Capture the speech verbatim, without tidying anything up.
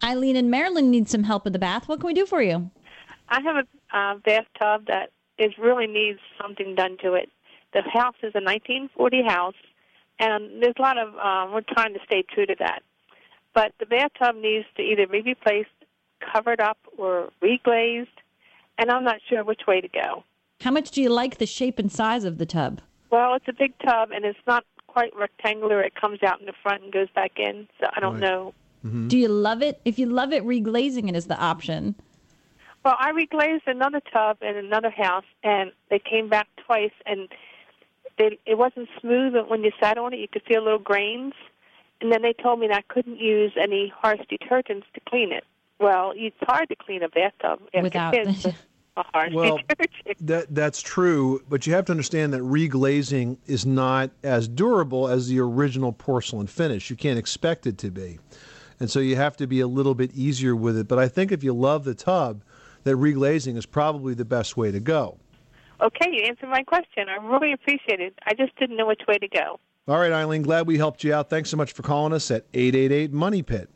Eileen in Maryland needs some help with the bath. What can we do for you? I have a uh, bathtub that is really needs something done to it. The house is a nineteen forty house, and there's a lot of, uh, we're trying to stay true to that. But the bathtub needs to either be replaced, covered up, or reglazed, and I'm not sure which way to go. How much do you like the shape and size of the tub? Well, it's a big tub, and it's not quite rectangular. It comes out in the front and goes back in, so I don't Right. know. Mm-hmm. Do you love it? If you love it, reglazing it is the option. Well, I reglazed another tub in another house, and they came back twice, and they, it wasn't smooth, but when you sat on it, you could feel little grains. And then they told me that I couldn't use any harsh detergents to clean it. Well, it's hard to clean a bathtub after Without kids with a harsh Well, detergent. that that's true, but you have to understand that reglazing is not as durable as the original porcelain finish. You can't expect it to be. And so you have to be a little bit easier with it. But I think if you love the tub, that reglazing is probably the best way to go. Okay, you answered my question. I really appreciate it. I just didn't know which way to go. All right, Eileen, glad we helped you out. Thanks so much for calling us at eight eight eight, MONEY PIT.